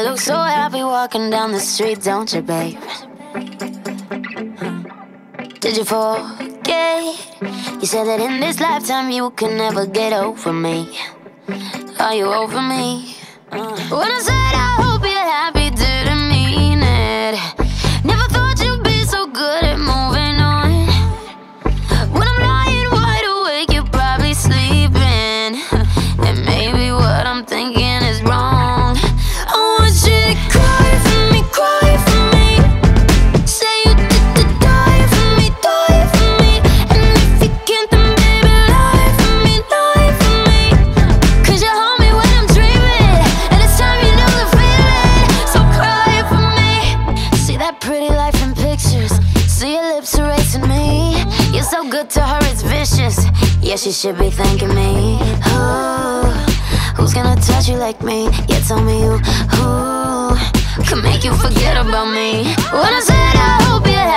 look so happy walking down the street, don't you, babe? Did you forget? You said that in this lifetime you can never get over me. Are you over me? When I said I hope you're happy, didn't mean it. Never thought you'd be so good at moving on. When I'm lying wide awake, you're probably sleeping. And maybe what I'm thinking is wrong. I want you to cry for me, cry for me. Say you did die for me, die for me. And if you can't, then baby, lie for me, lie for me. 'Cause you hold me when I'm dreaming, and it's time you know the feeling. So cry for me. See that pretty life in pictures, see your lips erasing me. You're so good to her, it's vicious. Yeah, she should be thanking me. Who's gonna touch you like me? Yeah, tell me who could make you forget about me. When I said I hope you're